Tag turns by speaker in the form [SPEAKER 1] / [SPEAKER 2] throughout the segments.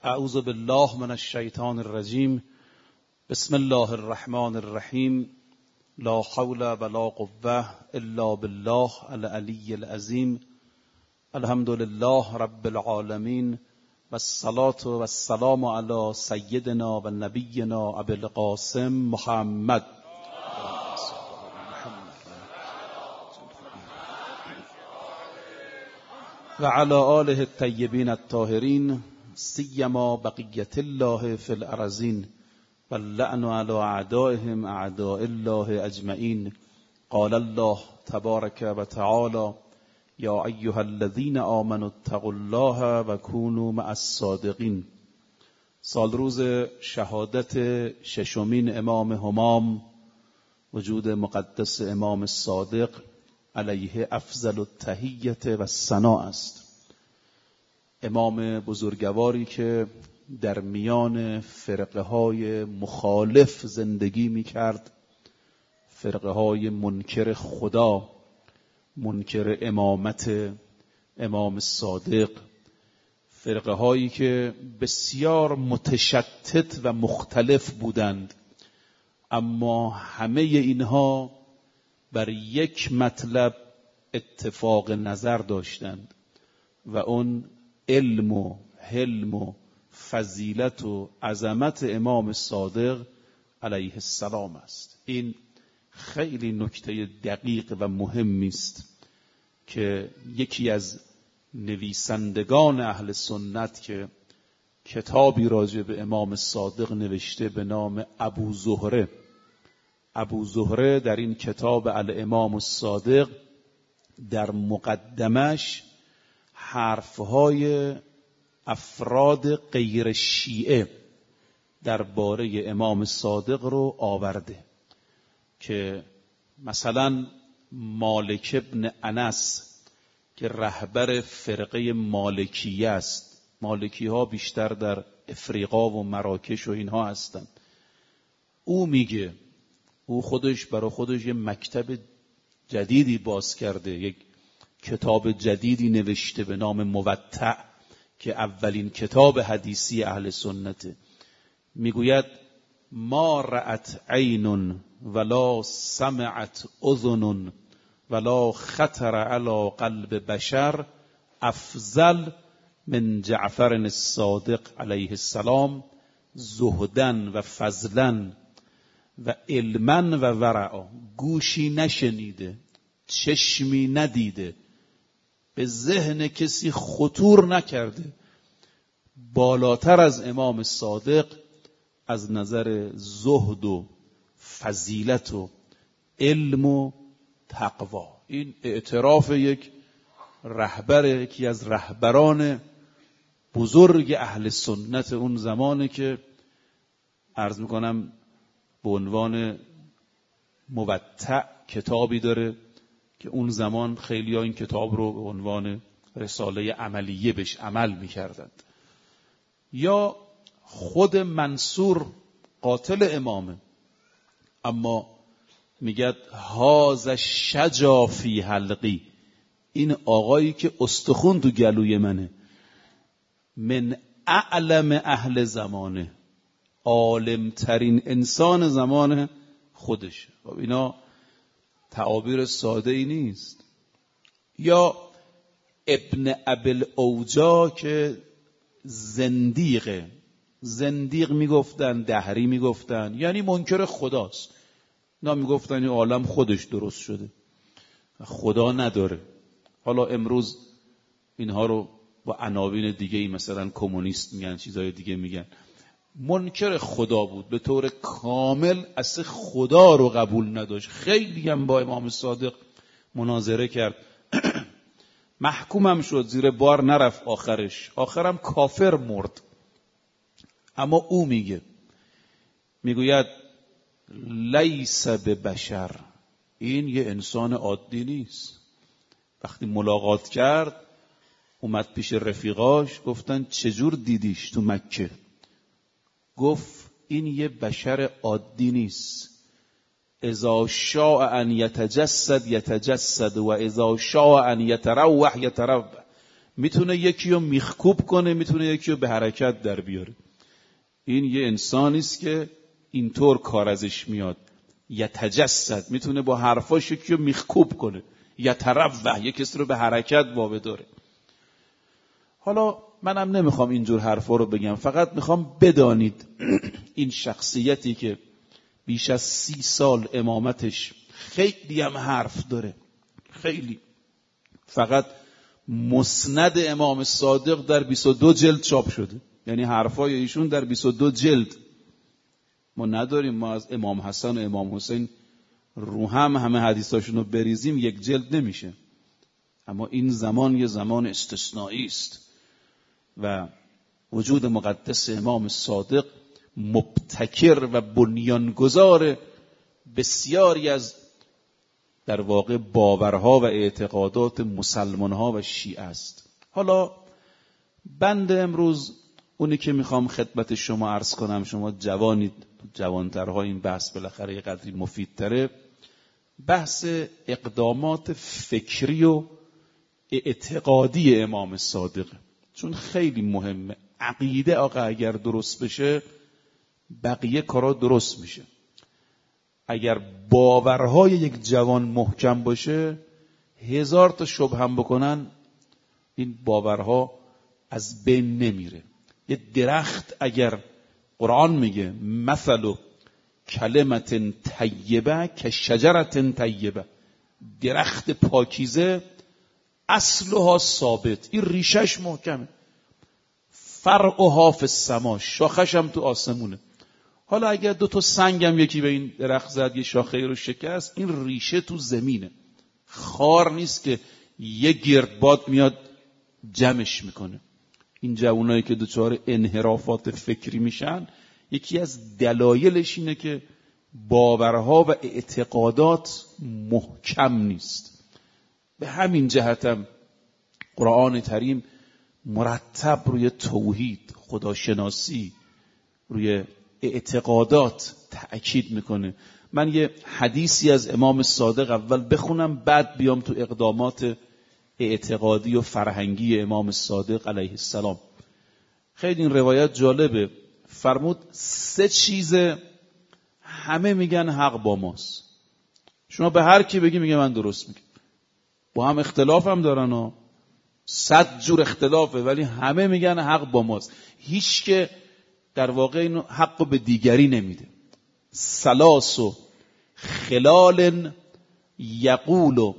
[SPEAKER 1] اعوذ بالله من الشیطان الرجیم. بسم الله الرحمن الرحیم. لا حول ولا قوة الا بالله العلی العظیم. الحمد لله رب العالمین و الصلاة و السلام علی سیدنا و نبینا ابی القاسم محمد و علی آله الطیبین الطاهرین سیما بقیت الله فی الارضین و اللعن علی اعدائهم اعداء الله اجمعین. قال الله تبارک و تعالی یا ایها الذین آمنوا اتقوا الله و کونوا مع الصادقین. سال روز شهادت ششمین امام همام وجود مقدس امام صادق علیه افضل التحیة و الثناء است. امام بزرگواری که در میان فرقه های مخالف زندگی می کرد، فرقه های منکر خدا، منکر امامت امام صادق، فرقه هایی که بسیار متشتت و مختلف بودند، اما همه اینها بر یک مطلب اتفاق نظر داشتند و اون علم و حلم و فضیلت و عظمت امام صادق علیه السلام است. این خیلی نکته دقیق و مهمی است که یکی از نویسندگان اهل سنت که کتابی راجع به امام صادق نوشته به نام ابو زهره در این کتاب الامام الصادق در مقدمش حرفهای افراد غیر شیعه درباره امام صادق رو آورده که مثلا مالک ابن انس که رهبر فرقه مالکیه است، مالکی ها بیشتر در افریقا و مراکش و اینها هستند، او میگه، او خودش برای خودش یه مکتب جدیدی باز کرده، یک کتاب جدیدی نوشته به نام موطأ که اولین کتاب حدیثی اهل سنته. میگوید ما رأت عین ولا سمعت اذن ولا خطر علی قلب بشر افضل من جعفر الصادق علیه السلام زهدن و فضلا و علما و ورعا. گوشی نشنیده، چشمی ندیده، به ذهن کسی خطور نکرده بالاتر از امام صادق از نظر زهد و فضیلت و علم و تقوا. این اعتراف یک رهبر، یکی از رهبران بزرگ اهل سنت اون زمانه که عرض میکنم به عنوان موطأ کتابی داره که اون زمان خیلی ها این کتاب رو به عنوان رساله عملیه بهش عمل میکردند. یا خود منصور قاتل امامه اما میگه هاذا شجا فی حلقی، این آقایی که استخون تو گلوی منه، من اعلم اهل زمانه، عالم ترین انسان زمان خودش. اینا تعابیر ساده ای نیست. یا ابن ابل اوجا که زندیق میگفتن، دهری میگفتن، یعنی منکر خداست. اینا میگفتن این عالم خودش درست شده، خدا نداره. حالا امروز اینها رو با عناوین دیگه ای مثلا کمونیست میگن، چیزای دیگه میگن. منکر خدا بود، به طور کامل اصلا خدا رو قبول نداشت. خیلی هم با امام صادق مناظره کرد محکومم شد، زیر بار نرفت، آخرم کافر مرد. اما او میگوید لیس ببشر، این یه انسان عادی نیست. وقتی ملاقات کرد اومد پیش رفیقاش، گفتن چجور دیدیش تو مکه؟ گفت این یه بشر عادی نیست. اذا شاء ان یتجسد یتجسد و اذا شاء ان یتروح یتروح. میتونه یکی رو میخکوب کنه، میتونه یکی رو به حرکت در بیاره. این یه انسانی است که اینطور کار ازش میاد. یتجسد، میتونه با حرفاش یکی رو میخکوب کنه. یتروح، یک کسی رو به حرکت وابداره. حالا منم نمیخوام اینجور حرفا رو بگم، فقط میخوام بدانید این شخصیتی که بیش از 30 سال امامتش خیلی هم حرف داره، خیلی، فقط مسند امام صادق در 22 جلد چاپ شده، یعنی حرفای ایشون در 22 جلد. ما نداریم، ما از امام حسن و امام حسین رو همه حدیثاشون رو بریزیم 1 جلد نمیشه. اما این زمان یه زمان استثنایی است و وجود مقدس امام صادق مبتکر و بنیانگذار بسیاری از در واقع باورها و اعتقادات مسلمانها و شیعه است. حالا بند امروز اونی که میخوام خدمت شما عرض کنم، شما جوانید، جوانترها این بحث بالاخره یه قدری مفیدتره، بحث اقدامات فکری و اعتقادی امام صادق، چون خیلی مهمه. عقیده آقا اگر درست بشه بقیه کارا درست میشه. اگر باورهای یک جوان محکم باشه 1000 تا شبهه هم بکنن این باورها از بین نمیره. یه درخت اگر قرآن میگه مثل کلمت طیبه که شجرت طیبه، درخت پاکیزه اصلها ثابت، این ریشش محکمه، فرعها فی السما، شاخش هم تو آسمونه. حالا اگر 2 تا سنگ هم یکی به این درخت زد، یه شاخه رو شکست، این ریشه تو زمینه، خار نیست که یه گردباد میاد جمعش میکنه. این جوانایی که دچار انحرافات فکری میشن یکی از دلایلش اینه که باورها و اعتقادات محکم نیست. به همین جهتم قرآن کریم مرتب روی توحید، خداشناسی، روی اعتقادات تأکید میکنه. من یه حدیثی از امام صادق اول بخونم، بعد بیام تو اقدامات اعتقادی و فرهنگی امام صادق علیه السلام. خیلی این روایت جالبه. فرمود 3 چیز همه میگن حق با ماست. شما به هر کی بگی میگه من درست میگم. با هم اختلاف هم دارن ها، 100 جور اختلافه، ولی همه میگن حق با ماست. هیچ که در واقع اینو حقو به دیگری نمیده. ثلاث و خلال یقول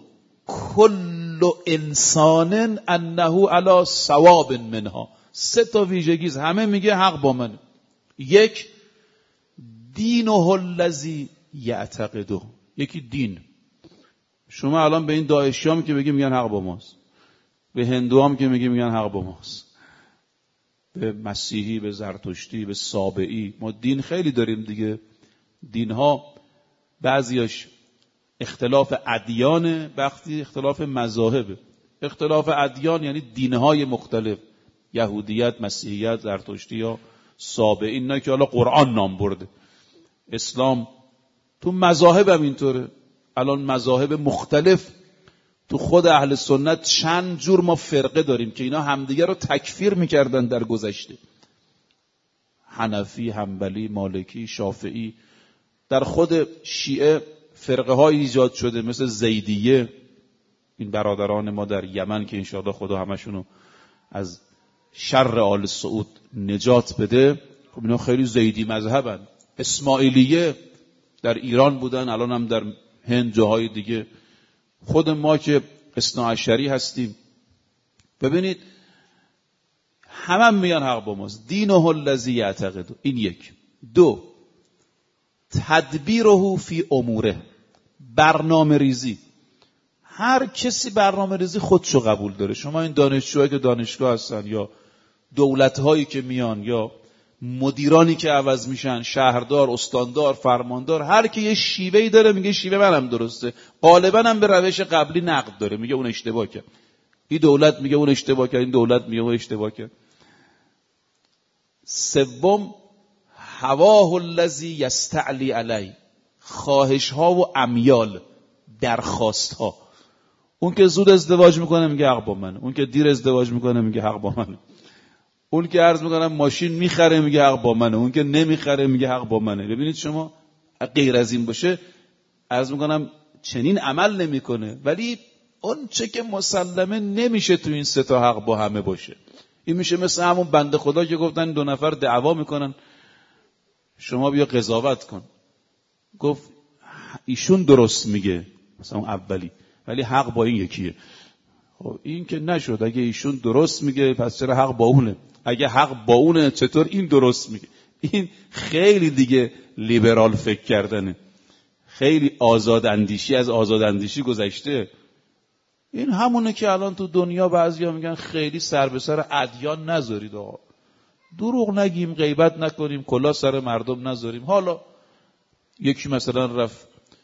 [SPEAKER 1] کل انسان انه علی صواب منها. 3 تا ویژگی همه میگه حق با منه. 1 دینه الذی یعتقده، یکی دین. شما الان به این داعشیام که میگن حق با ماست، به هندوام که میگن حق با ماست، به مسیحی، به زرتشتی، به سابعی، ما دین خیلی داریم دیگه. دینها بعضیاش اختلاف ادیانه، وقتی اختلاف مذاهبه. اختلاف ادیان یعنی دینهای مختلف، یهودیت، مسیحیت، زرتشتی یا سابعی، اینا که حالا قرآن نام برده. اسلام تو مذاهب هم اینطوره. الان مذاهب مختلف تو خود اهل سنت چند جور ما فرقه داریم که اینا همدیگه رو تکفیر میکردن در گذشته. حنفی، حنبلی، مالکی، شافعی. در خود شیعه فرقه های ایجاد شده مثل زیدیه، این برادران ما در یمن که انشاءالله خدا همشونو از شر آل سعود نجات بده. خب اینا خیلی زیدی مذهبن. اسماعیلیه در ایران بودن، الان هم در هند، جاهای دیگه. خود ما که اثناعشری هستیم. ببینید همه میگن حق با ماست. دینه الذی یعتقد. این 1. 2 تدبیره فی اموره، برنامه ریزی. هر کسی برنامه ریزی خودشو قبول داره. شما این دانشجوهایی که دانشگاه هستن یا دولت‌هایی که میان یا مدیرانی که عوض میشن، شهردار، استاندار، فرماندار، هر کی یه شیوهی داره میگه شیوه منم درسته. غالبا هم به روش قبلی نقد داره، میگه اون اشتباه کرد. این دولت میگه اون اشتباه کرد، این دولت میگه اون اشتباه کرد. 3 هواه الذی یستعلی علی، خواهش ها و امیال، درخواست ها. اون که زود ازدواج میکنه میگه حق با منه، اون که دیر ازدواج میکنه میگه حق با منه، اون که عرض میکنم ماشین میخره میگه حق با منه، اون که نمیخره میگه حق با منه. ببینید شما غیر از این باشه عرض میکنم چنین عمل نمیکنه، ولی اون چه که مسلمه نمیشه تو این سه تا حق با همه باشه. این میشه مثل همون بنده خدا که گفتن دو نفر دعوا میکنن، شما بیا قضاوت کن. گفت ایشون درست میگه مثلا اون اولی، ولی حق با این یکیه. خب این که نشد، اگه ایشون درست میگه پس چرا حق با اونه؟ اگه حق با اونه چطور این درست میگه؟ این خیلی دیگه لیبرال فکر کردنه، خیلی آزاد اندیشی از آزاد اندیشی گذشته. این همونه که الان تو دنیا بعضیا میگن خیلی سر به سر ادیان نذارید آقا، دروغ نگیم، غیبت نکنیم، کلا سر مردم نذاریم. حالا یکی مثلا رفت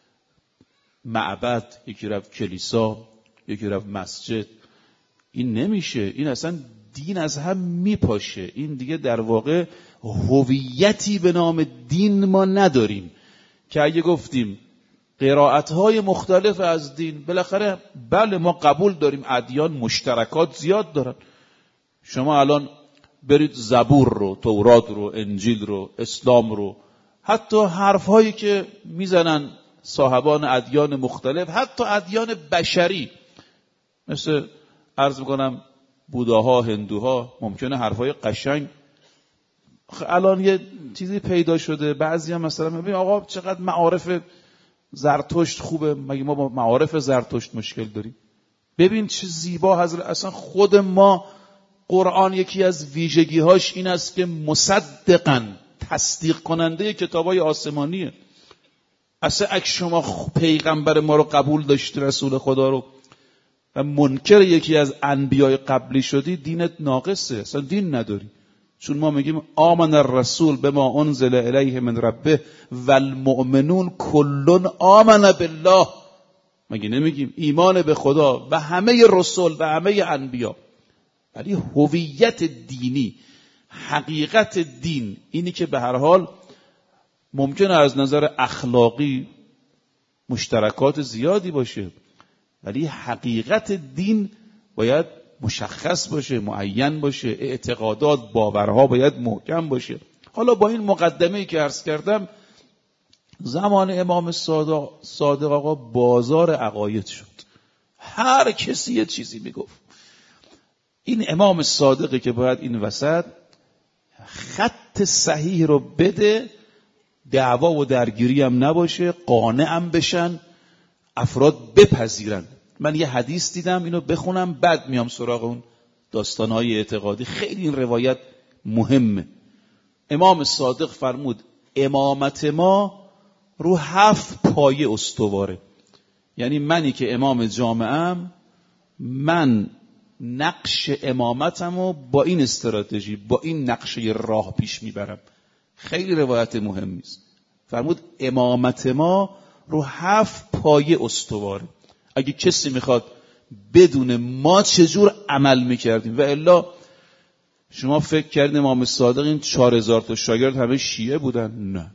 [SPEAKER 1] معبد، یکی رفت کلیسا، یکی رفت مسجد، این نمیشه. این اصلا دین از هم میپاشه. این دیگه در واقع هویتی به نام دین ما نداریم که اگه گفتیم قرائت‌های مختلف از دین، بالاخره بله ما قبول داریم ادیان مشترکات زیاد دارن. شما الان برید زبور رو، تورات رو، انجیل رو، اسلام رو، حتی حرف‌هایی که میزنن صاحبان ادیان مختلف، حتی ادیان بشری مثل عرض میکنم بوداها، هندوها، ممکنه حرفای قشنگ. الان یه چیزی پیدا شده، بعضی هم مثلا ببین آقا چقدر معارف زرتشت خوبه، مگه ما با معارف زرتشت مشکل داریم؟ ببین چه زیبا حضرت. اصلا خود ما قرآن یکی از ویژگی‌هاش این است که مصدقاً، تصدیق کننده کتابای آسمانیه. اصلا اگه شما پیغمبر ما رو قبول داشتی، رسول خدا رو، و منکر یکی از انبیای قبلی شدی، دینت ناقصه، اصلا دین نداری. چون ما میگیم آمن الرسول بما انزل الیه من ربه والمؤمنون کل آمن بالله. مگه نمیگیم ایمان به خدا و همه رسول و همه انبیا؟ ولی هویت دینی، حقیقت دین اینی که به هر حال ممکنه از نظر اخلاقی مشترکات زیادی باشه، ولی حقیقت دین باید مشخص باشه، معین باشه، اعتقادات، باورها باید محکم باشه. حالا با این مقدمه‌ای که عرض کردم، زمان امام صادق آقا بازار عقاید شد، هر کسی یه چیزی میگفت. این امام صادقی که باید این وسط خط صحیح رو بده، دعوا و درگیری هم نباشه، قانعم بشن، افراد بپذیرن. من یه حدیث دیدم، اینو بخونم بعد میام سراغ اون داستانهای اعتقادی. خیلی این روایت مهمه. امام صادق فرمود امامت ما رو 7 پایه استواره. یعنی منی که امام جامعه‌ام، من نقش امامتمو با این استراتژی، با این نقشه راه پیش میبرم. خیلی روایت مهمی است. فرمود امامت ما رو 7 پایه استواره. اگه کسی میخواد بدون ما چجور عمل میکردیم، و الا شما فکر کردین امام صادق این 4000 تا شاگرد همه شیعه بودن؟ نه.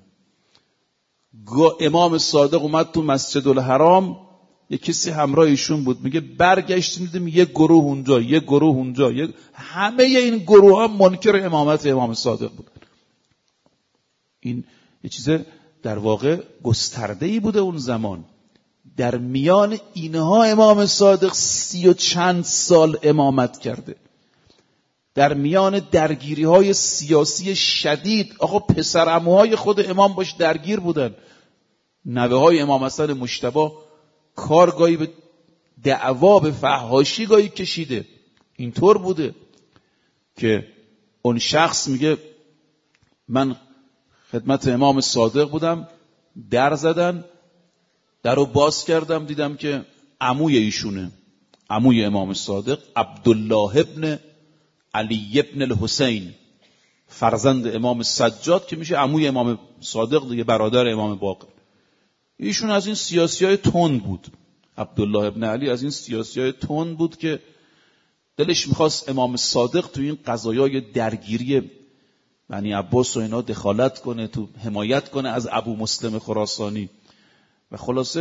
[SPEAKER 1] امام صادق اومد تو مسجد الحرام، یه کسی همراه ایشون بود، میگه برگشتیم دیدیم یه گروه اونجا، یه گروه اونجا، همه این گروه ها منکر امامت امام صادق بودن. این یه چیز در واقع گسترده‌ای بوده اون زمان. در میان اینها امام صادق 30 و چند سال امامت کرده. در میان درگیری‌های سیاسی شدید، آقا پسرعموهای خود امام باش درگیر بودن. نوه‌های امام حسن مجتبی کارگاهی به دعوا، به فحاشی گاهی کشیده. اینطور بوده که اون شخص میگه من خدمت امام صادق بودم، در زدن، در رو باز کردم، دیدم که عموی ایشونه، عموی امام صادق، عبدالله ابن علی ابن الحسین، فرزند امام سجاد که میشه عموی امام صادق دیگه، برادر امام باقر. ایشون از این سیاسیای تند بود، عبدالله ابن علی از این سیاسیای تند بود که دلش میخواست امام صادق تو این قضایای درگیری بنی عباس و اینا دخالت کنه، تو حمایت کنه از ابو مسلم خراسانی. و خلاصه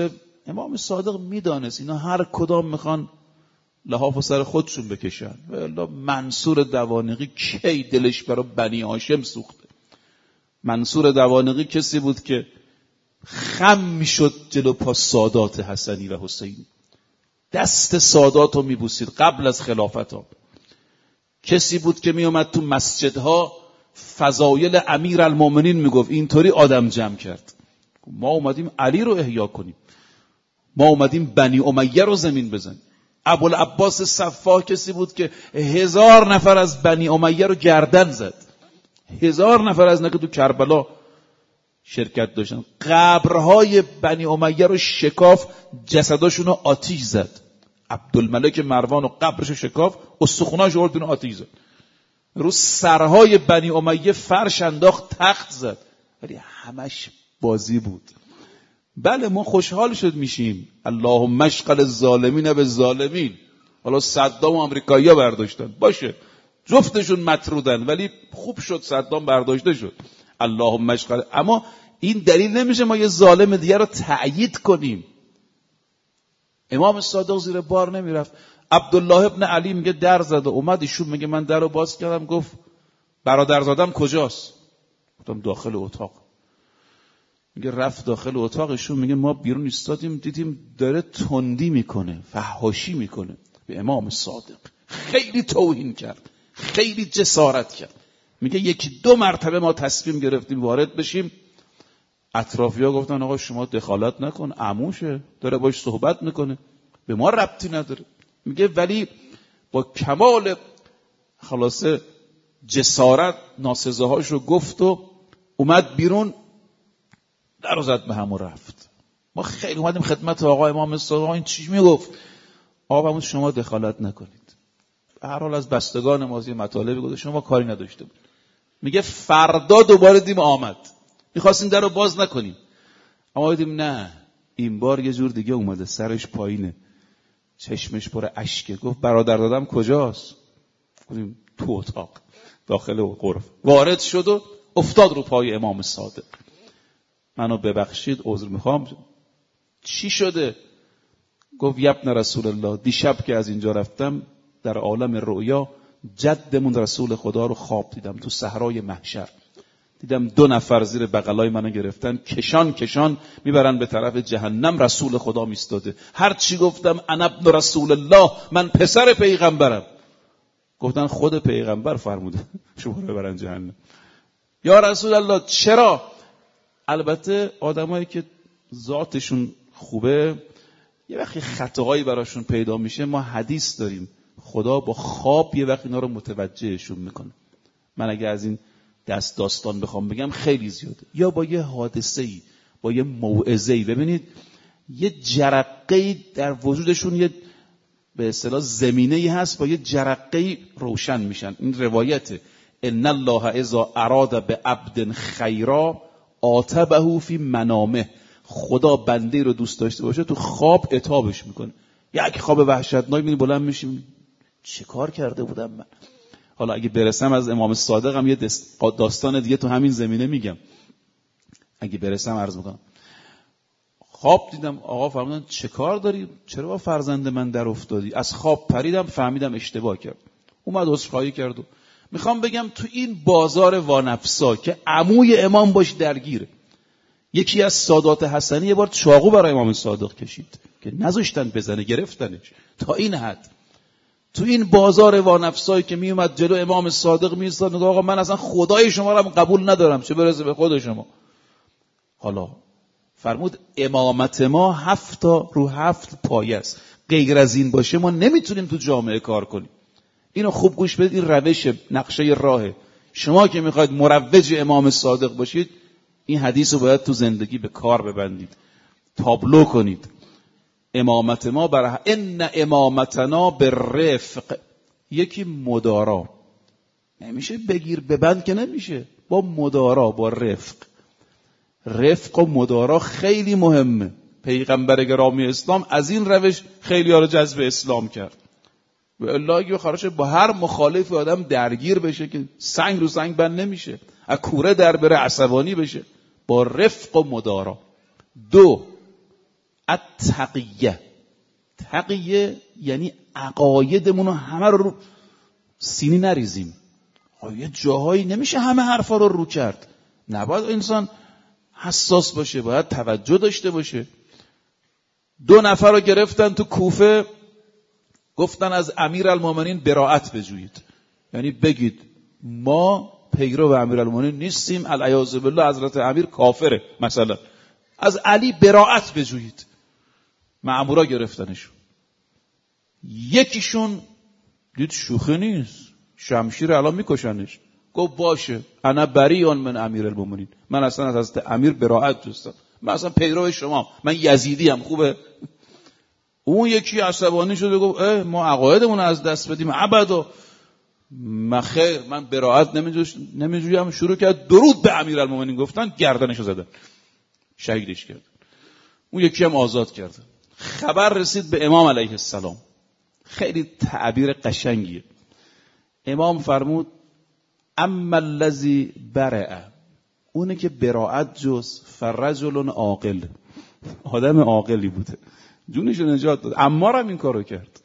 [SPEAKER 1] امام صادق میدانست اینا هر کدام میخوان لحاف و سر خودشون بکشن. والله منصور دوانقی کی دلش برای بنی هاشم سوخته؟ منصور دوانقی کسی بود که خم میشد جلو پا سادات حسنی و حسینی، دست سادات رو میبوسید قبل از خلافت ها. کسی بود که میومد تو مسجدها فضایل امیر المومنین میگفت، اینطوری آدم جمع کرد. ما اومدیم علی رو احیا کنیم، ما اومدیم بنی امیه رو زمین بزنیم. ابوالعباس صفاح کسی بود که 1000 نفر از بنی امیه رو گردن زد. 1000 نفر از اینا که تو کربلا شرکت داشتن، قبرهای بنی امیه رو شکاف، جسداشون رو آتیش زد. عبدالملک مروان و قبرش رو شکاف، استخوناش رو آورد آتیش زد. رو سرهای بنی امیه فرش انداخت، تخت زد. ولی همش بازی بود. بله ما خوشحال شد میشیم، اللهم اشغل الظالمین بالظالمین. حالا صدام و امریکایی‌ها برداشتن، باشه جفتشون مطرودن، ولی خوب شد صدام برداشته شد، اللهم اشغل. اما این دلیل نمیشه ما یه ظالم دیگه رو تأیید کنیم. امام صادق زیر بار نمیرفت. عبدالله ابن علی میگه در زد و اومد، ایشون میگه من در رو باز کردم، گفت برادرزادم کجاست؟ گفتم داخل اتاق. میگه رفت داخل اتاقشون، میگه ما بیرون ایستادیم دیدیم داره تندی میکنه، فحاشی میکنه به امام صادق. خیلی توهین کرد، خیلی جسارت کرد. میگه 1-2 مرتبه ما تصمیم گرفتیم وارد بشیم. اطرافی‌ها گفتن آقا شما دخالت نکن، عموشه داره باش صحبت میکنه، به ما ربطی نداره. میگه ولی با کمال خلاصه جسارت ناسزاهاشو گفت و اومد بیرون، در رو زد به هم و رفت. ما خیلی اومدیم خدمت آقا امام صادق، این چی میگفت؟ آقا فرمود شما دخالت نکنید، هر حال از بستگان ما یه مطالبی گفت، شما کاری نداشته بود. میگه فردا دوباره دیم آمد، میخواستیم در رو باز نکنیم، اما دیدیم نه این بار یه جور دیگه اومده، سرش پایینه، چشمش پر اشکه. گفت برادر دادم کجاست؟ گفتیم تو اتاق داخل غرف. وارد شد و افتاد رو پای امام صادق. منو ببخشید عذر میخوام. چی شده؟ گفت یبن رسول الله، دیشب که از اینجا رفتم در عالم رؤیا جدمون رسول خدا رو خواب دیدم تو صحرای محشر. دیدم 2 نفر زیر بغلای منو گرفتن، کشان میبرن به طرف جهنم. رسول خدا میستاده، هر چی گفتم انا ابن رسول الله، من پسر پیغمبرم. گفتن خود پیغمبر فرموده شما رو ببرن جهنم. یا رسول الله چرا؟ البته آدمایی که ذاتشون خوبه یه وقتی خطاهایی براشون پیدا میشه، ما حدیث داریم خدا با خواب یه وقت اینا رو متوجهشون میکنه. من اگه از این داستان بخوام بگم خیلی زیاده، یا با یه حادثه‌ای، با یه موعظه‌ای. ببینید یه جرقه‌ای در وجودشون، یه به اصطلاح زمینه‌ای هست، با یه جرقه‌ای روشن میشن. این روایته ان الله اذا اراد بعبد خیرا عاتبه فی منامه. خدا بنده رو دوست داشته باشه تو خواب عتابش میکنه. یک خواب وحشتناک میبینی بلند میشیم، چه کار کرده بودم من؟ حالا اگه برسم از امام صادق هم یه داستان دیگه تو همین زمینه میگم، اگه برسم عرض میکنم. خواب دیدم آقا فرمودن چه کار داری؟ چرا با فرزند من در افتادی؟ از خواب پریدم فهمیدم اشتباه کرد. اومد عذرخواهی کرد. و میخوام بگم تو این بازار وانفسا که عموی امام باش درگیره، یکی از سادات حسنی یه بار چاقو برای امام صادق کشید که نذاشتن بزنه، گرفتنش تا این حد. تو این بازار وانفسایی که میومد جلو امام صادق میستاد، میگه آقا من اصلا خدای شما رو قبول ندارم، چه برسه به خود شما. حالا فرمود امامت ما 7 تا رو 7 پایه است، غیر از این باشه ما نمیتونیم تو جامعه کار کنیم. اینو خوب گوش بدید، این روش نقشه راهه. شما که میخواید مروج امام صادق باشید، این حدیث رو باید تو زندگی به کار ببندید، تابلو کنید. امامت ما بر ان امامتنا بالرفق، یکی مدارا، نمیشه بگیر ببند که نمیشه، با مدارا، با رفق. رفق و مدارا خیلی مهمه. پیغمبر گرامی اسلام از این روش خیلی ها رو جذب اسلام کرد. و الله اگه خارج با هر مخالفی آدم درگیر بشه که سنگ رو سنگ بند نمیشه، از کوره در بره عصبانی بشه. با رفق و مدارا. 2 التقیه. تقیه یعنی عقایدمون رو همه رو سینی نریزیم. یه جاهایی نمیشه همه حرفا رو کرد. نباید انسان حساس باشه، باید توجه داشته باشه. 2 نفر رو گرفتن تو کوفه، گفتن از امیرالمومنین براءت بجویید، یعنی بگید ما پیرو امیرالمومنین نیستیم، العیاذ بالله حضرت امیر کافره، مثلا از علی براءت بجویید. مأمورا گرفتنشون. یکیشون دید شوخی نیست، شمشیر الان میکشنش، گفت باشه انا بریء من امیرالمومنین، من اصلا از حضرت امیر براءت جستم، من اصلا پیرو شما، من یزیدی ام. خوبه؟ اون یکی عصبانی شده گفت ما عقایدمون از دست بدیم ابدا. خیر من براءت نمیجویم. شروع کرد درود به امیرالمومنین گفتن، گردنشو زدن، شهیدش کردن. اون یکی هم آزاد کردن. خبر رسید به امام علیه السلام. خیلی تعبیر قشنگیه. امام فرمود اما الذی برأ، اونه که براءت جز، فرجل عاقل، آدم عاقلی بوده، جونش رو نجات داد. عمار هم این کارو کرد.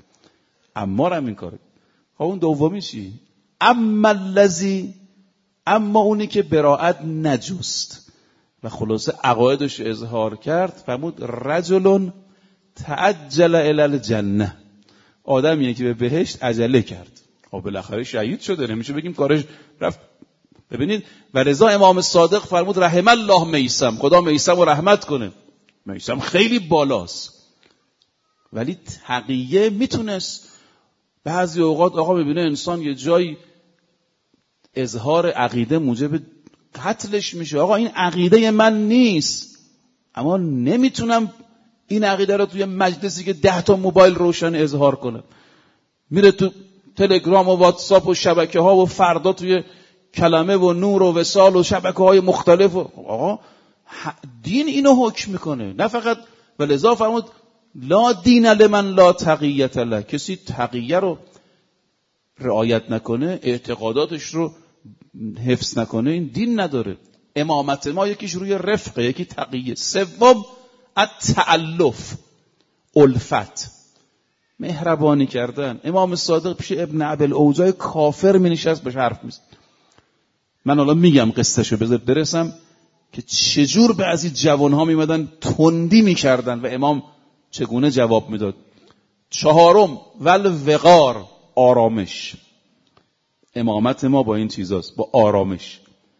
[SPEAKER 1] خب اون دومی چی؟ اما الذی، اما اونی که براءت نجست و خلاصه عقایدش اظهار کرد، فرمود رجل تعجل الی الجنه، آدمیه که به بهشت عجله کرد. خب بالاخره شهید شده، نمیشه بگیم کارش رفت. ببینید ولذا امام صادق فرمود رحم الله میثم، خدا میثم رو رحمت کنه. میثم خیلی بالاست، ولی تقیه میتونست بعضی اوقات آقا ببینه انسان یه جایی اظهار عقیده موجب قتلش میشه. آقا این عقیده من نیست، اما نمیتونم این عقیده رو توی مجلسی که 10 تا موبایل روشن اظهار کنم. میره تو تلگرام و واتساپ و شبکه ها و فردا توی کلمه و نور و وصال و شبکه های مختلف آقا دین اینو حکم میکنه، نه فقط. ولذا فرمود لا دین لمن لا تقیت له، کسی تقیه رو رعایت نکنه، اعتقاداتش رو حفظ نکنه، این دین نداره. امامت ما یکیش روی رفقه، یکی تقیه. سوم التألف، الفت، مهربانی کردن. امام صادق پیش ابن ابوالعوجای کافر می نشست بهش حرف میزد. من حالا میگم قصهشو، بذار برسم که چجور بعضی جوانها میمدن تندی میکردن و امام چگونه جواب میداد. 4 والوقار، آرامش. امامت ما با این چیزاست، با آرامش.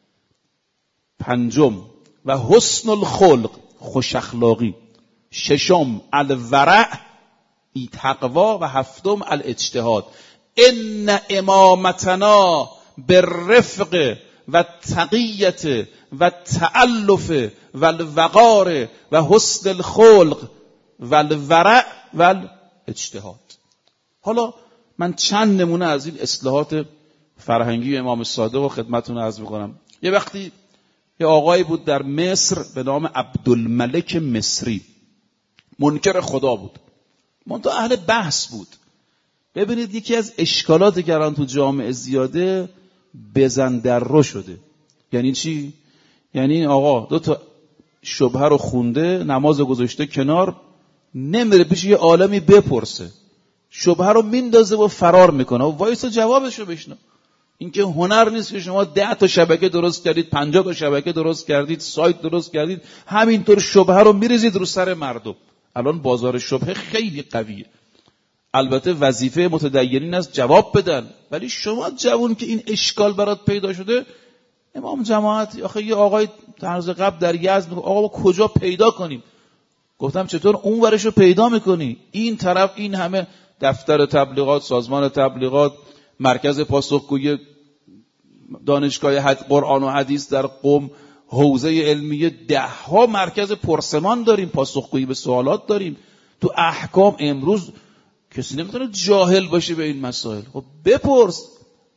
[SPEAKER 1] 5 و حسن الخلق، خوش اخلاقی. 6 الورع، تقوا. و 7 الاجتهاد. ان امامتنا بالرفق و تقیت و تألف و الوقار و حسن الخلق و الورع و الاجتهاد. حالا من چند نمونه از این اصلاحات فرهنگی امام صادق رو خدمتتون عرض می‌کنم. یه وقتی یه آقایی بود در مصر به نام عبدالملک مصری، منکر خدا بود، منتها اهل بحث بود. ببینید یکی از اشکالاتی که الان تو جامعه زیاده، بزن در رو شده. یعنی چی؟ یعنی این آقا 2 تا شبهه رو خونده، نماز گذاشته کنار، نمیره پیش یه عالمی بپرسه، شبهه رو میندازه و فرار میکنه و وایسا جوابشو بشنو. این که هنر نیست که شما 10 تا شبکه درست کردید، 50 تا شبکه درست کردید، سایت درست کردید، همینطور شبهه رو میریزید رو سر مردم. الان بازار شبهه خیلی قویه. البته وظیفه متدینین است جواب بدن، ولی شما جوون که این اشکال برات پیدا شده، امام جماعت آخه یه آقای طرز قبل در یزد میگه آقا ما کجا پیدا کنیم؟ گفتم چطور اون ورشو پیدا میکنی؟ این طرف این همه دفتر تبلیغات، سازمان تبلیغات، مرکز پاسخگویی دانشگاه قرآن و حدیث در قم، حوزه علمیه، 10 ها مرکز پرسمان داریم، پاسخگویی به سوالات داریم. تو احکام امروز کسی نمیتونه جاهل باشه به این مسائل. خب بپرس.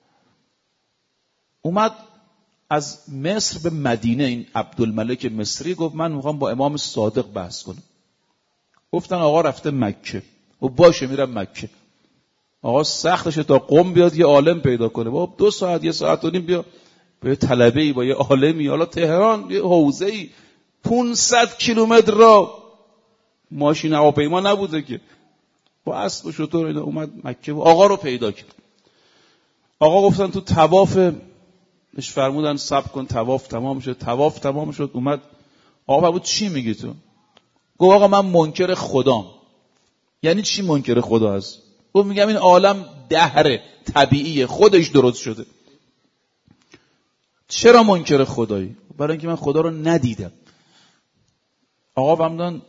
[SPEAKER 1] اومد از مصر به مدینه، این عبدالملک مصری گفت من میخوام با امام صادق بحث کنم. گفتن آقا رفته مکه. و باشه میرم مکه. آقا سختشه تا قم بیاد یه عالم پیدا کنه. بابا 2 ساعت 1 ساعت و نیم بیا با یه طلبه‌ای، با یه عالمی. حالا تهران یه حوزه‌ای 500 کیلومتر را ماشین هواپیما نبوده که، با اسب و شتر اینا اومد مکه و آقا رو پیدا کرد. آقا گفتن تو طواف بهش فرمودن صبر کن طواف تمام شد. طواف تمام شد اومد آقا فرمود چی میگی تو؟ گفت آقا من منکر خدام. یعنی چی منکر خدا هست؟ گفت میگم این عالم دهره طبیعیه خودش درست شده. چرا منکر خدایی؟ برای اینکه من خدا رو ندیدم. آقا فرمودن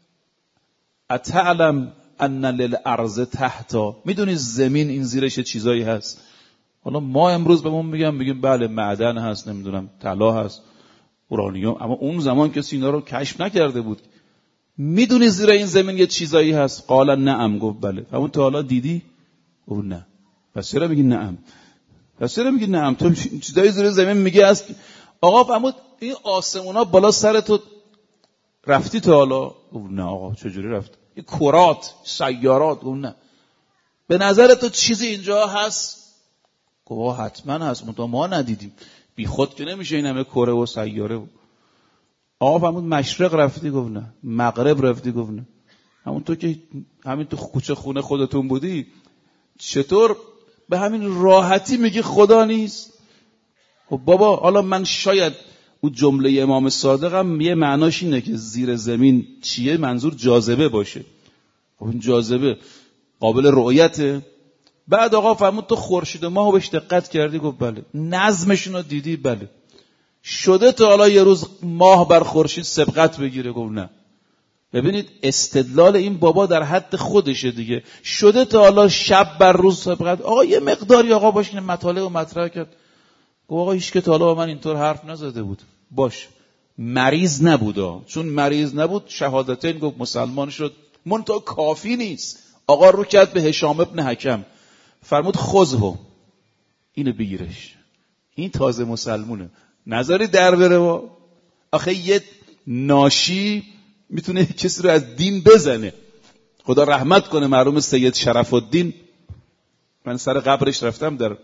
[SPEAKER 1] اتعلم ان للارض تحتا، میدونی زمین این زیرش چیزایی هست؟ حالا ما امروز بهمون میگیم بله معدن هست، نمیدونم طلا هست، اورانیوم، اما اون زمان کسی اینا رو کشف نکرده بود. میدونی زیر این زمین یه چیزایی هست؟ قال نعم. گفت بله. همون تو حالا دیدی؟ گفت نه. پس چرا میگی نعم؟ تو چیزایی زیر زمین میگه هست. آقا فرمود این آسمونا بالا سر تو رفتی تو حالا؟ گفت نه آقا چجوری رفت؟ این کرات سیارات. گفت نه. به نظر تو چیزی اینجا هست؟ گفت حتما هست منتها ما ندیدیم. بی خود که نمیشه این همه کره و سیاره. آقا فرمود مشرق رفتی؟ گفت نه. مغرب رفتی؟ گفت نه. همون تو که همین تو کوچه خونه خودتون بودی چطور به همین راحتی میگی خدا نیست؟ خب بابا حالا من شاید اون جمله امام صادقم یه معناش اینه که زیر زمین چیه، منظور جاذبه باشه. خب این جاذبه قابل رؤیته. بعد آقا فرمود تو خورشید و ماهو بهش دقت کردی؟ گفت بله. نظمشون رو دیدی؟ بله. شده تا حالا یه روز ماه بر خورشید سبقت بگیره؟ گفت نه. ببینید استدلال این بابا در حد خودشه دیگه. شده تا حالا شب بر روز سبقت؟ آقا یه مقداری آقا باش این مطالعه و مطرح کرد. گفت آقا هیچ که تا حالا با من اینطور حرف نزده بود. باش مریض نبودا، چون مریض نبود شهادتین گفت مسلمان شد. منتها کافی نیست. آقا رو کرد به هشام ابن حکم فرمود خذه، اینو بگیرش، این تازه مسلمونه، نظری در بره. با آخه یه ناشی میتونه کسی رو از دین بزنه. خدا رحمت کنه مرحوم سید شرف الدین، من سر قبرش رفتم در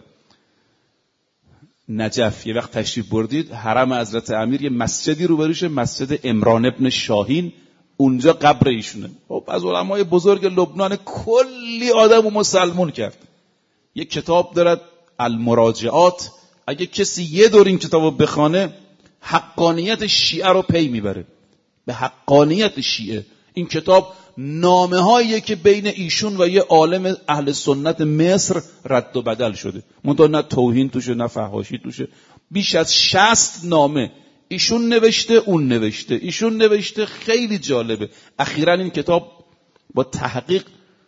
[SPEAKER 1] نجف، یه وقت تشریف بردید حرم حضرت امیر یه مسجدی روبروشه، مسجد عمران ابن شاهین، اونجا قبر ایشونه. خب از علمای بزرگ لبنان کلی آدم و مسلمون کرد. یک کتاب دارد المراجعات، اگه کسی یه دور این کتابو بخونه حقانیت شیعه رو پی میبره، به حقانیت شیعه. این کتاب نامه هاییه که بین ایشون و یه عالم اهل سنت مصر رد و بدل شده، منتها نه توهین توشه نه فحاشی توشه. بیش از 60 نامه ایشون نوشته، اون نوشته، ایشون نوشته. خیلی جالبه. اخیراً این کتاب با تحقیق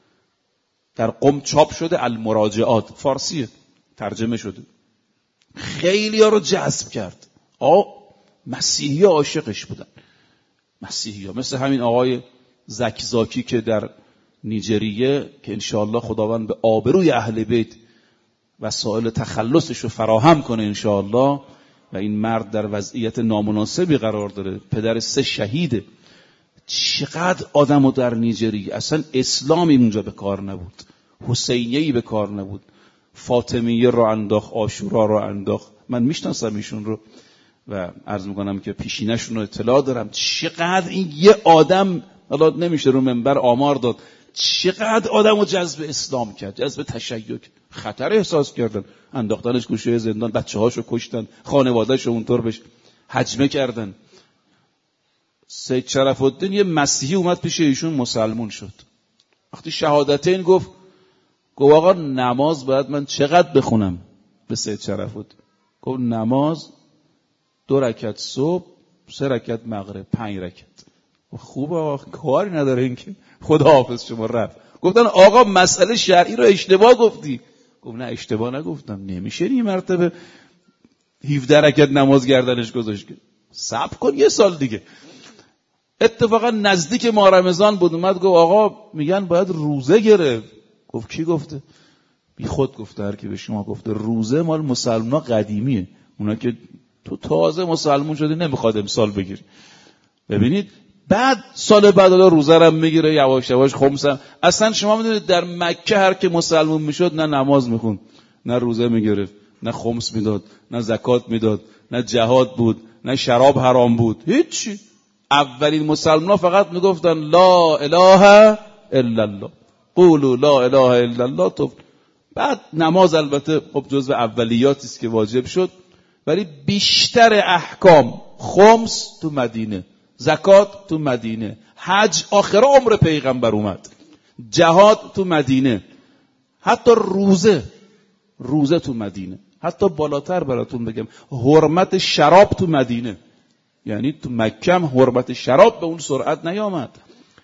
[SPEAKER 1] در قم چاپ شده، المراجعات، فارسیه، ترجمه شده. خیلی ها رو جذب کرد. مسیحی ها عاشقش بودن. مسیحی ها مثل همین آقای زکزاکی که در نیجریه که انشاءالله خداوند به آبروی اهل بیت وسایل تخلصش رو فراهم کنه انشاءالله. و این مرد در وضعیت نامناسبی قرار داره، پدر 3 شهیده. چقدر آدمو در نیجریه، اصلا اسلامی اونجا به کار نبود، حسینیه‌ای به کار نبود، فاطمیه رو انداخت، عاشورا رو انداخت. من میشناسم ایشون رو و عرض میکنم که پیشینه‌شون رو اطلاع دارم. چقدر این یه آدم، حالا نمیشه رو منبر آمار داد، چقدر آدمو جذب اسلام کرد، جذب تشیع. خطر احساس کردن، انداختنش گوشه زندان، بچه‌هاشو کشتن، خانواده‌شو اونطور بهش هجمه کردن. سید شرف الدین یه مسیحی اومد پیش ایشون، مسلمون شد. وقتی شهادتین گفت آقا نماز باید من چقدر بخونم؟ به سید شرف الدین گفت نماز 2 رکعت صبح، 3 رکعت مغرب، 5 رکعت. خوبه آقا، کاری نداره این که خداحافظ شما رفت. گفتن آقا مسئله شرعی رو اشتباه گفتی. گفت نه اشتباه نگفتم، نمیشه این مرتبه 17 رکعت نماز گردنش گذاشت. صبر کن یه سال دیگه. اتفاقا نزدیک ماه رمضان بود، اومد گفت آقا میگن باید روزه گرفت. گفت کی گفته؟ بی خود گفته، هر کی به شما گفته. روزه مال مسلمان‌ها قدیمیه، اونا که تو تازه مسلمان شدی نمیخواد امسال بگیری. ببینید بعد سال بعد روزه رو میگیره، یواش یواش خمس. اصلا شما میدونید در مکه هر که مسلمان میشد نه نماز میخوند، نه روزه میگرفت، نه خمس میداد، نه زکات میداد، نه جهاد بود، نه شراب حرام بود، هیچی. اولین مسلمان فقط میگفتن لا اله الا الله، قولوا لا اله الا الله. تو بعد نماز البته خب جزو اولیاتی است که واجب شد، ولی بیشتر احکام، خمس تو مدینه، زکات تو مدینه، حج آخر عمر پیغمبر اومد، جهاد تو مدینه، حتی روزه تو مدینه. حتی بالاتر براتون بگم، حرمت شراب تو مدینه، یعنی تو مکه هم حرمت شراب به اون سرعت نیامد.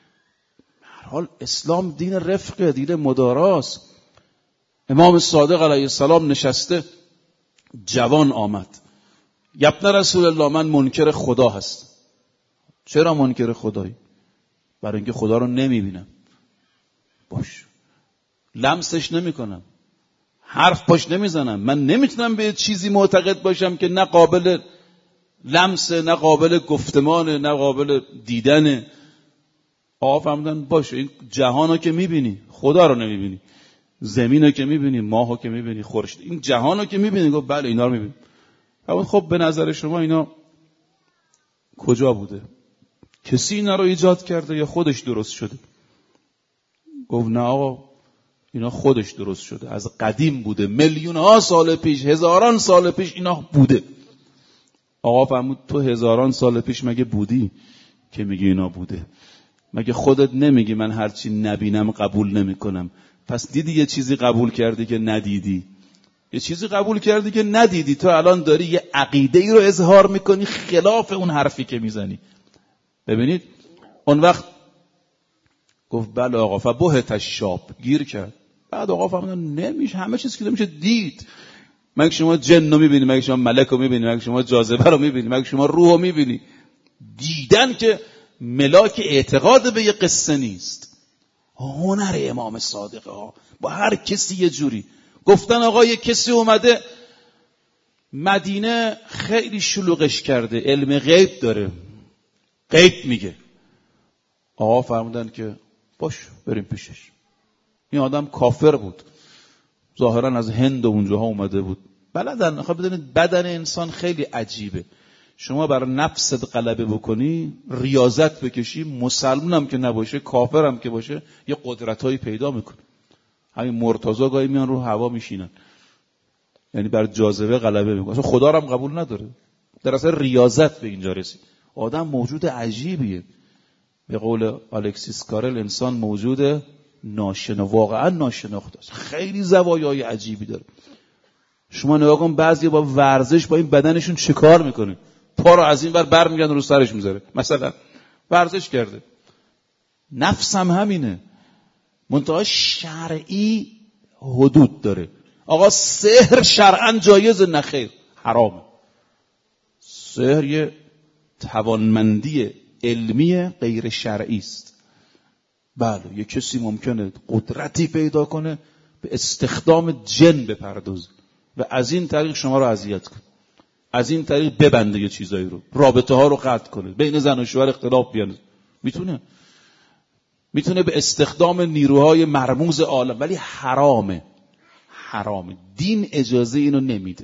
[SPEAKER 1] هر حال اسلام دین رفقه، دین مداراست. امام صادق علیه السلام نشسته، جوان آمد، یبن رسول الله من منکر خدا هست. چرا منکر خدایی؟ برای اینکه خدا رو نمیبینم. باش، لمسش نمیکنم، حرف پاش نمیزنم. من نمیتونم به چیزی معتقد باشم که نه قابل لمس، نه قابل گفتمانه، نه قابل دیدنه. آقا فهمدن باشه، این جهانو که میبینی، خدا رو نمیبینی. زمینو که میبینی، ماهو که میبینی، خورشید، این جهانو که میبینی. گفت بله اینا رو میبینی. خب به نظر شما اینا کجا بوده؟ کسی اینا رو ایجاد کرده یا خودش درست شده؟ گفت نه آقا، اینا خودش درست شده، از قدیم بوده، میلیون ها سال پیش، هزاران سال پیش اینا بوده. آقا فرمود تو هزاران سال پیش مگه بودی که میگی اینا بوده؟ مگه خودت نمیگی من هرچی نبینم قبول نمیکنم؟ پس دیدی یه چیزی قبول کردی که ندیدی، یه چیزی قبول کردی که ندیدی. تو الان داری یه عقیده ای رو اظهار میکنی خلاف اون حرفی که میزنی. ببینید اون وقت گفت بله آقا، فبهت الشاب، گیر کرد. بعد آقا فهمید نمیشه، همه چیز که نمیشه دید. مگه شما جن رو میبینی؟ مگه شما ملک رو میبینی؟ مگه شما جاذبه رو میبینی؟ مگه شما روح رو میبینی؟ دیدن که ملاک اعتقاد به یه قصه نیست. هنر امام صادق ها با هر کسی یه جوری. گفتن آقا یه کسی اومده مدینه خیلی شلوغش کرده، علم غیب داره، غیب میگه. آقا فرمودن که باش بریم پیشش. این آدم کافر بود، ظاهرا از هند و اونجاها اومده بود. بلدن. خب بدونید بدن انسان خیلی عجیبه. شما بر نفست غلبه بکنی، ریاضت بکشی، مسلمان هم که نباشه، کافر هم که باشه، یه قدرتایی پیدا میکنه. همین مرتضی گاهی میان رو هوا میشینن، یعنی بر جاذبه غلبه میکنه. اصلا خدا رو هم قبول نداره، در اصل ریاضت به اینجا رسید. آدم موجود عجیبیه. به قول الکسیس کارل انسان موجود واقعا ناشناخته است. خیلی زوایای عجیبی داره. شما نگاه کن بعضی با ورزش با این بدنشون چه کار میکنه؟ پا رو از این بر میگن رو سرش میذاره. مثلا ورزش کرده. نفس هم همینه. منتها شرعی حدود داره. آقا سحر شرعاً جایز، نه خیر، حرام. سحر یه توانمندی علمی غیر شرعی است. بله یه کسی ممکنه قدرتی پیدا کنه به استخدام جن بپردازه و از این طریق شما رو اذیت کنه، از این طریق ببنده یه چیزایی رو، رابطه ها رو قطع کنه، بین زن و شوهر اختلاف بیاره. میتونه به استخدام نیروهای مرموز عالم، ولی حرامه. دین اجازه اینو نمیده.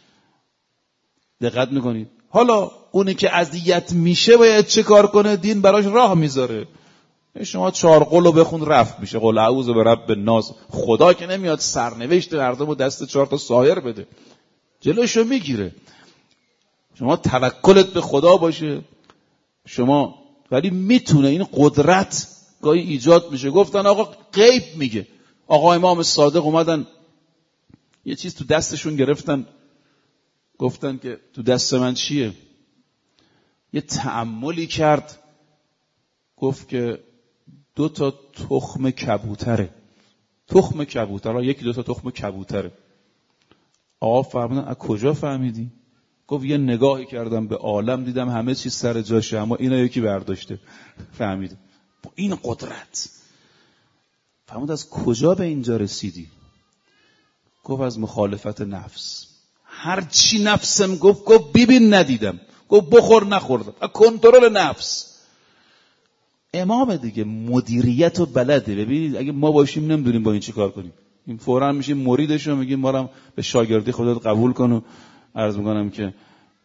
[SPEAKER 1] دقت میکنید؟ حالا اونی که اذیت میشه باید چه کار کنه؟ دین براش راه میذاره. شما 4 قل رو بخون رفت میشه. قل اعوذ برب الناس. خدا که نمیاد سرنوشت مردم رو دست 4 تا ساحر بده، جلوشو میگیره. شما توکلت به خدا باشه. شما ولی میتونه این قدرت گاهی ایجاد میشه. گفتن آقا غیب میگه. آقا امام صادق اومدن یه چیز تو دستشون گرفتن، گفتن که تو دست من چیه؟ یه تأملی کرد، گفت که 2 تا تخم کبوتره. تخم کبوتر، 1-2 تا تخم کبوتره. آقا فرمودن از کجا فهمیدی؟ گفت یه نگاهی کردم به عالم، دیدم همه چیز سر جاشه، اما اینا یکی برداشته. فهمیدم. با این قدرت فهمید. از کجا به اینجا رسیدی؟ گفت از مخالفت نفس. هر چی نفسم گفت ببین ندیدم، گفت بخور نخوردم. کنترل نفس. امام دیگه مدیریت و بلده. ببینید اگه ما باشیم نمیدونیم با این چی کار کنیم. این فوراً میشیم مریدش و میگیم ما رو به شاگردی خودت قبول کن. و عرض میکنم که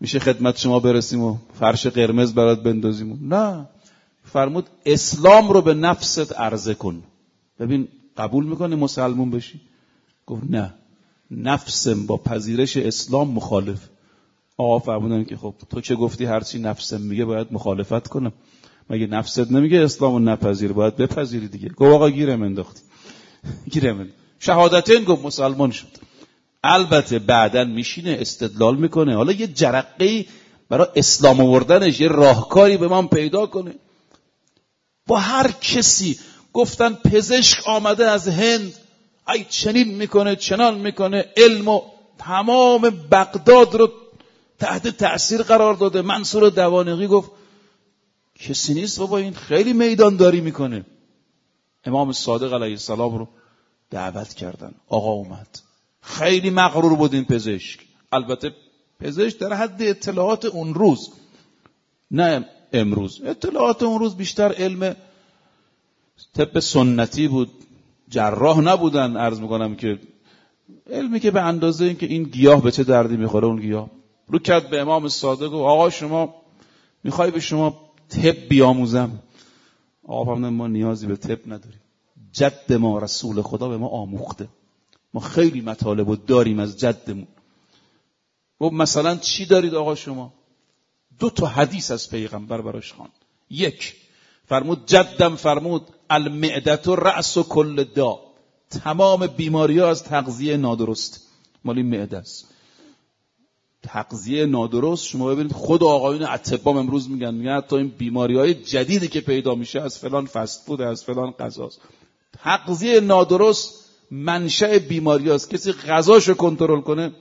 [SPEAKER 1] میشه خدمت شما برسیم و فرش قرمز برات بندازیم؟ نه، فرمود اسلام رو به نفست عرضه کن. ببین قبول میکنی مسلمون بشی؟ گفت نه، نفسم با پذیرش اسلام مخالف. آقا فرمودن که خب تو چه گفتی هرچی نفسم میگه باید مخالفت کنم؟ مگه نفست نمیگه اسلامو نپذیر؟ باید بپذیری دیگه. گفت آقا گیرم انداختی. گیرم شهادتین گفت مسلمان شد. البته بعدن میشینه استدلال میکنه، حالا یه جرقه‌ای برای اسلام آوردنش، یه راهکاری به من پیدا کنه. با هر کسی گفتن پزشک آمده از هند، ای چنین میکنه چنان میکنه، علم و تمام بغداد رو تحت تأثیر قرار داده. منصور دوانقی گفت کسی نیست بابا، این خیلی میدانداری میکنه. امام صادق علیه السلام رو دعوت کردن، آقا اومد. خیلی مغرور بود این پزشک. البته پزشک در حد اطلاعات اون روز، نه امروز. اطلاعات اون روز بیشتر علم طب سنتی بود، جراح نبودن. عرض میکنم که علمی که به اندازه این که این گیاه به چه دردی میخوره اون گیاه. رو کرد به امام صادق و آقا شما میخوای به شما طب بیاموزم؟ آقا فرمودن ما نیازی به طب نداریم، جد ما رسول خدا به ما آموخته، ما خیلی مطالب داریم از جدمون. و مثلا چی دارید آقا شما؟ 2 حدیث از پیغمبر براش خواند. 1 فرمود جدم فرمود المعدة رأس کل داء، تمام بیماری‌ها از تغذیه نادرست، مالی معده است. تغذیه نادرست، شما ببینید خود آقایون اطباء امروز میگن حتی این بیماری‌های جدیدی که پیدا میشه از فلان فست فود، از فلان غذاست. تغذیه نادرست منشأ بیماری است. کسی غذاشو کنترل کنه.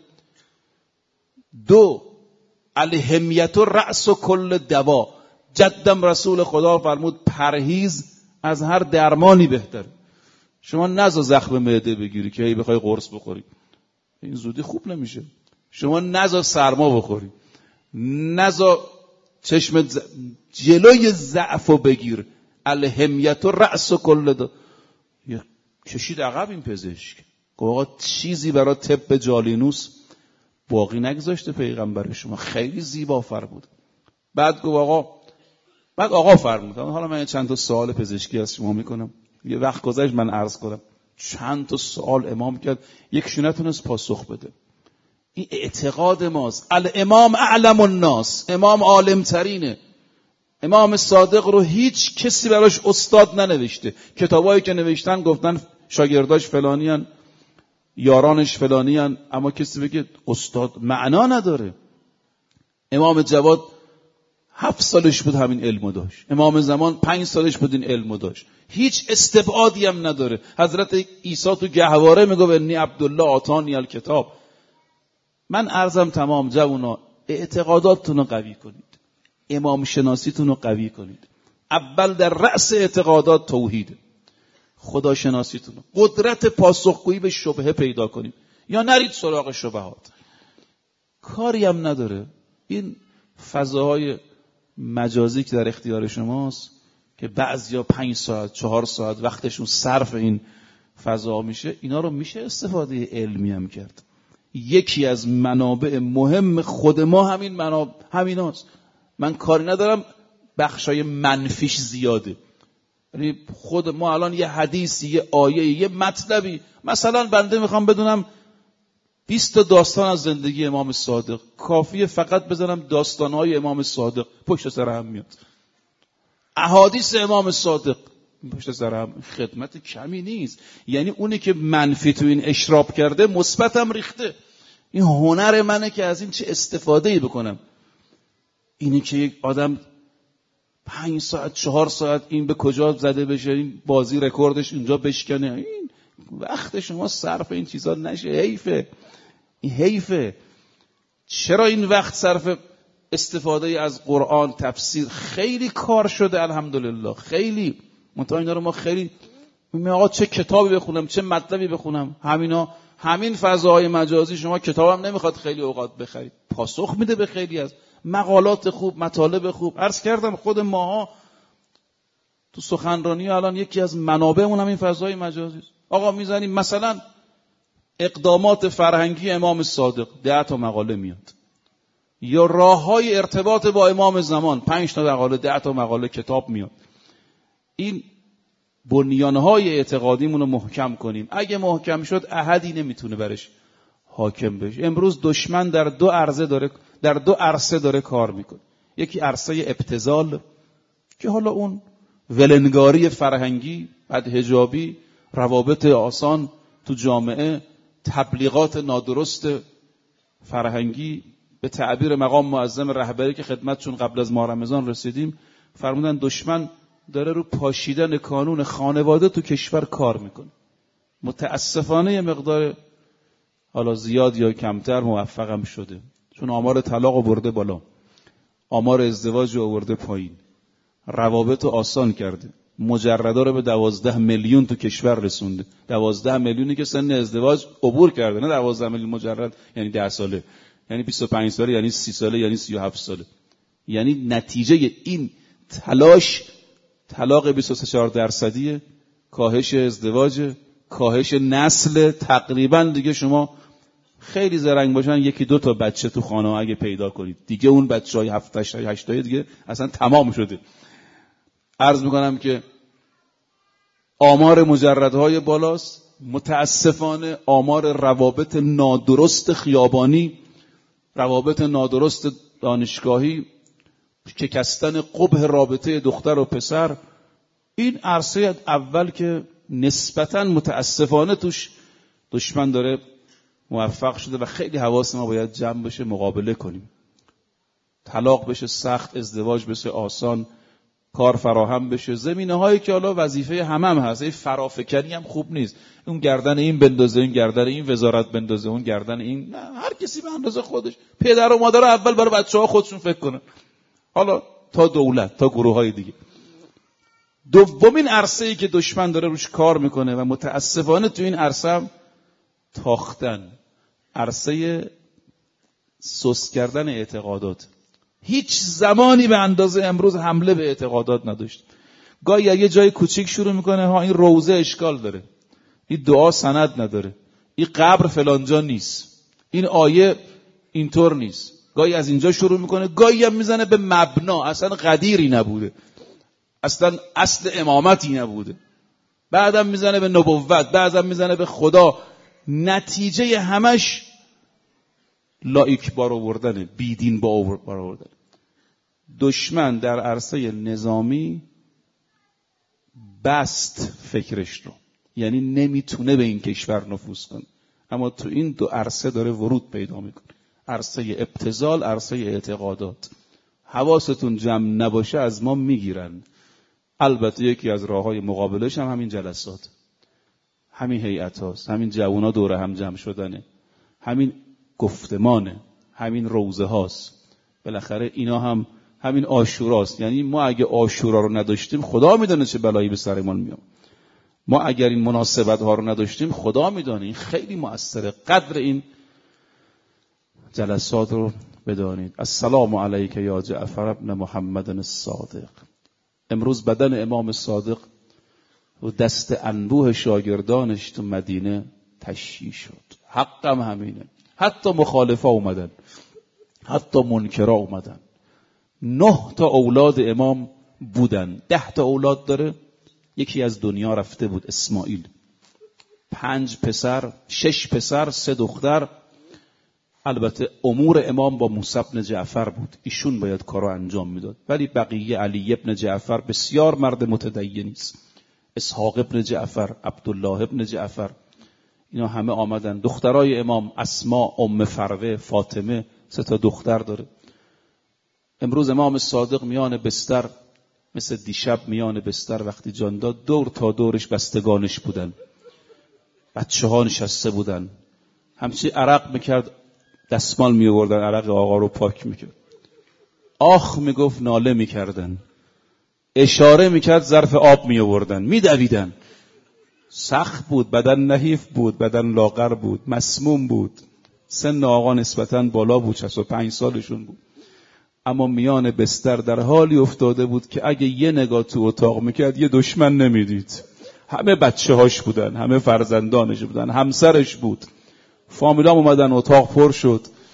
[SPEAKER 1] 2 الحمیة رأس کل دوا، جدم رسول خدا فرمود پرهیز از هر درمانی بهتره. شما نزا زخم معده بگیری که بخوای قرص بخوری، این زودی خوب نمیشه. شما نزا سرما بخوری، نزا چشم جلوی ضعفو بگیر. الحمیة رأس کل دوا. کشید عقب این پزشک. آقا چیزی برای طب جالینوس باقی نگذاشته پیغمبر شما، خیلی زیبا فرمود. بعد گفت آقا فرمود حالا من چند تا سوال پزشکی از شما میکنم. یه وقت گذشت من عرض کنم. چند تا سوال امام کرد، یکشون نتونست پاسخ بده. این اعتقاد ماست. الامام اعلم الناس، امام عالم ترینه. امام صادق رو هیچ کسی براش استاد ننوشته. کتابایی که نوشتن گفتن شاگرداش فلانیان، یارانش فلانیان، اما کسی بگه استاد معنا نداره. امام جواد 7 سالش بود همین علمو داشت. امام زمان 5 سالش بود این علمو داشت. هیچ استبعادی هم نداره. حضرت عیسی تو گهواره میگه انی عبدالله آتانی الکتاب. من عرضم تمام جوونا، اعتقاداتتون رو قوی کنید، امام شناسیتون رو قوی کنید. اول در رأس اعتقادات توحید، خدا شناسیتون رو، قدرت پاسخگویی به شبهه پیدا کنید، یا نرید سراغ شبهات. کاری هم نداره. این فضاهای مجازی که در اختیار شماست که بعضیا 5 ساعت 4 ساعت وقتشون صرف این فضا میشه، اینا رو میشه استفاده علمی هم کرد. یکی از منابع مهم خود ما همیناست. من کاری ندارم بخشای منفیش زیاده. یعنی خود ما الان یه حدیثی، یه آیه، یه مطلبی، مثلا بنده میخوام بدونم 20 داستان از زندگی امام صادق، کافیه فقط بزنم داستانهای امام صادق، پشت سر هم میاد. احادیث امام صادق پشت سر هم، خدمت کمی نیست. یعنی اونی که منفی تو این اشراب کرده مثبت هم ریخته. این هنر منه که از این چه استفاده‌ای بکنم. اینی که یک آدم 5 ساعت 4 ساعت این به کجا زده بشه، این بازی رکوردش اینجا بشکنه، این وقت شما صرف این چیزا نشه. حیفه. این حیفه. چرا این وقت صرف استفاده از قرآن، تفسیر؟ خیلی کار شده الحمدلله، خیلی. منتها اینا رو ما خیلی آقا چه کتابی بخونم، چه مطلبی بخونم، همین فضاهای مجازی شما کتابم نمیخواد خیلی اوقات بخرید، پاسخ میده به خیلی از مقالات خوب، مطالب خوب. عرض کردم خود ماها تو سخنرانی الان یکی از منابعمون همین فضای مجازی است. آقا میزنیم مثلا اقدامات فرهنگی امام صادق، 10 تا مقاله میاد. یا راههای ارتباط با امام زمان، 5 تا مقاله 10 تا مقاله کتاب میاد. این بنیانهای اعتقادیمون رو محکم کنیم. اگه محکم شد احدی نمیتونه برش حاکم بشه. امروز دشمن در 2 عرصه داره کار میکنه. یکی عرصه ابتذال که حالا اون ولنگاری فرهنگی، بدحجابی، روابط آسان تو جامعه، تبلیغات نادرست فرهنگی، به تعبیر مقام معظم رهبری که خدمتشون قبل از ماه رمضان رسیدیم فرمودن دشمن داره رو پاشیدن کانون خانواده تو کشور کار میکنه. متاسفانه یه مقدار حالا زیاد یا کمتر موفقم شده، چون آمار طلاق برده بالا، آمار ازدواج رو آورده پایین، روابط رو آسان کرده، مجردا رو به 12 میلیون تو کشور رسونده. 12 میلیونی که سن ازدواج عبور کرده، نه 12 میلیون مجرد یعنی 10 ساله، یعنی 25 ساله، یعنی 30 ساله، یعنی 37 ساله. یعنی نتیجه این تلاش طلاق 23%، کاهش ازدواج، کاهش نسل. تقریبا دیگه شما خیلی زرنگ باشن 1-2 تا بچه تو خانه اگه پیدا کنید، دیگه اون بچهای 7-8 تایی دیگه اصلا تمام شده. عرض میکنم که آمار مجردهای بالاست، متاسفانه آمار روابط نادرست خیابانی، روابط نادرست دانشگاهی، شکستن قبح رابطه دختر و پسر، این عرصه اول که نسبتاً متاسفانه توش دشمن داره موفق شده و خیلی حواس ما باید جمع بشه، مقابله کنیم. طلاق بشه سخت، ازدواج بشه آسان، کار فراهم بشه. زمینه هایی که حالا وظیفه هم هست، این فرافکنی هم خوب نیست. اون گردن این بندازه، این گردن این وزارت بندازه، اون گردن این، هر کسی به اندازه خودش. پدر و مادر اول برای بچه‌ها خودشون فکر کنن، حالا تا دولت، تا گروه های دیگه. دومین عرصه‌ای که دشمن داره روش کار میکنه و متاسفانه تو این عرصه هم تاختن، عرصه سست کردن اعتقادات. هیچ زمانی به اندازه امروز حمله به اعتقادات نداشت. گاهی یه جای کوچیک شروع میکنه، ها این روزه اشکال داره، این دعا سند نداره، این قبر فلانجا نیست، این آیه اینطور نیست. گاهی از اینجا شروع میکنه، گاهی هم میزنه به مبنا، اصلا قدیری نبوده، اصلا اصل امامتی نبوده، بعدم میزنه به نبوت، بعدم میزنه به خدا. نتیجه همش لایک بار آوردنه، بیدین بار آوردن. دشمن در عرصه نظامی بست فکرش رو، یعنی نمیتونه به این کشور نفوذ کنه، اما تو این 2 عرصه داره ورود پیدا میکنه، عرصه ابتذال، عرصه اعتقادات. حواستون جمع نباشه از ما میگیرن. البته یکی از راههای مقابلش هم همین جلسات، همین هیئت هاست، همین جوونا دور هم جمع شدنه، همین گفتمانه، همین روزه هاست. بالاخره اینا هم همین عاشوراست. یعنی ما اگه عاشورا رو نداشتیم خدا میدونه چه بلایی به سرمون میاد. ما اگر این مناسبت ها رو نداشتیم خدا میدونه. این خیلی مؤثره. قدر این جلسات رو بدانید. السلام علیک یا جعفر ابن محمد الصادق. امروز بدن امام صادق و دست انبوه شاگردانش تو مدینه تشییع شد. حقم همینه. حتی مخالفا اومدن، حتی منکرا اومدن. 9 تا اولاد امام بودن. 10 تا اولاد داره. یکی از دنیا رفته بود، اسماعیل. 5 پسر، 6 پسر، 3 دختر. البته امور امام با موسی بن جعفر بود، ایشون باید کارو انجام میداد. ولی بقیه، علی ابن جعفر بسیار مرد متدینی است، اسحاق ابن جعفر، عبدالله ابن جعفر، اینا همه آمدن. دخترای امام اسما، ام فروه، فاطمه، 3 تا دختر داره. امروز امام صادق میان بستر، مثل دیشب میان بستر وقتی جان داد، دور تا دورش بستگانش بودن، بچه ها نشسته بودن. همچی عرق میکرد، دستمال میوردن، عرق آقا رو پاک میکرد. آخ میگفت، ناله میکردن، اشاره میکرد، ظرف آب میوردن، میدویدن. سخت بود، بدن نحیف بود، بدن لاغر بود، مسموم بود. سن آقا نسبتاً بالا بود، 65 سالشون بود. اما میان بستر در حالی افتاده بود که اگه یه نگاه تو اتاق میکرد یه دشمن نمیدید. همه بچه هاش بودن، همه فرزندانش بودن، همسرش بود. فامیلام اومدن، اتاق پر شد.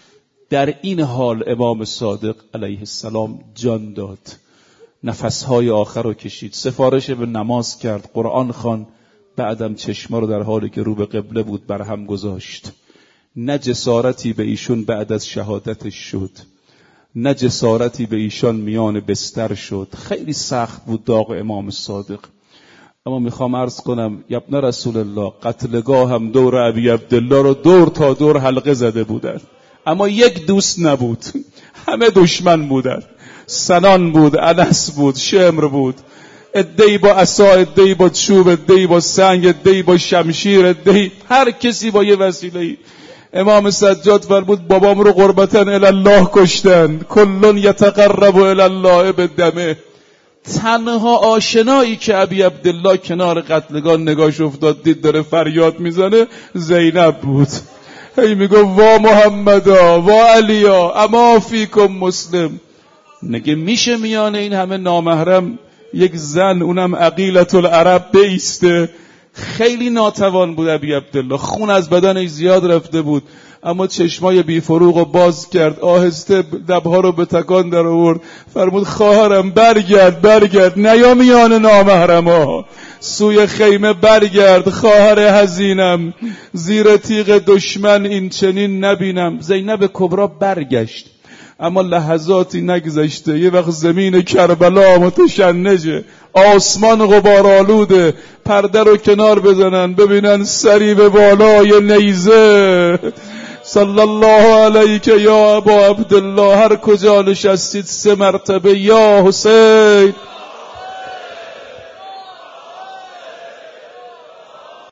[SPEAKER 1] در این حال امام صادق علیه السلام جان داد، نفسهای آخر رو کشید، سفارش به نماز کرد، قرآن خوان، بعدم چشما رو در حالی که رو به قبله بود برهم گذاشت. نه جسارتی به ایشون بعد از شهادتش شد، نه جسارتی به ایشان میان بستر شد. خیلی سخت بود داغ امام صادق. اما میخوام عرض کنم ابن رسول الله، قتلگاه هم دور ابی عبدالله رو دور تا دور حلقه زده بودن، اما یک دوست نبود، همه دشمن بودن. سنان بود، انس بود، شمر بود، ادهی با عصا، ادهی با چوب، ادهی با سنگ، ادهی با شمشیر، ادهی هر کسی با یه وسیله‌ای. امام سجاد فرمود بابام رو قربتاً الی الله کشتن، کلون یتقرب الی الله بدمه. تنها آشنایی که ابی عبدالله کنار قتلگاه نگاش افتاد دید داره فریاد میزنه زینب بود. هی میگه وا محمدا وا علیا اما فیکم مسلم. نگه میشه میان این همه نامحرم یک زن، اونم عقیلة العرب، بیسته؟ خیلی ناتوان بود ابی عبدالله، خون از بدنش زیاد رفته بود، اما چشمای بی فروغ رو باز کرد، آهسته لبها رو به تکان در آورد، فرمود خواهرم برگرد، نیا میان نامحرما، سوی خیمه برگرد خواهر حزینم، زیر تیغ دشمن این چنین نبینم. زینب کبرا برگشت، اما لحظاتی نگذشته یه وقت زمین کربلا متشنجه، آسمان غبارآلوده، پرده رو کنار بزنن ببینن سری به بالای نیزه. صلی الله علیک یا ابا عبدالله، هر کجا نشستید 3 مرتبه یا حسین.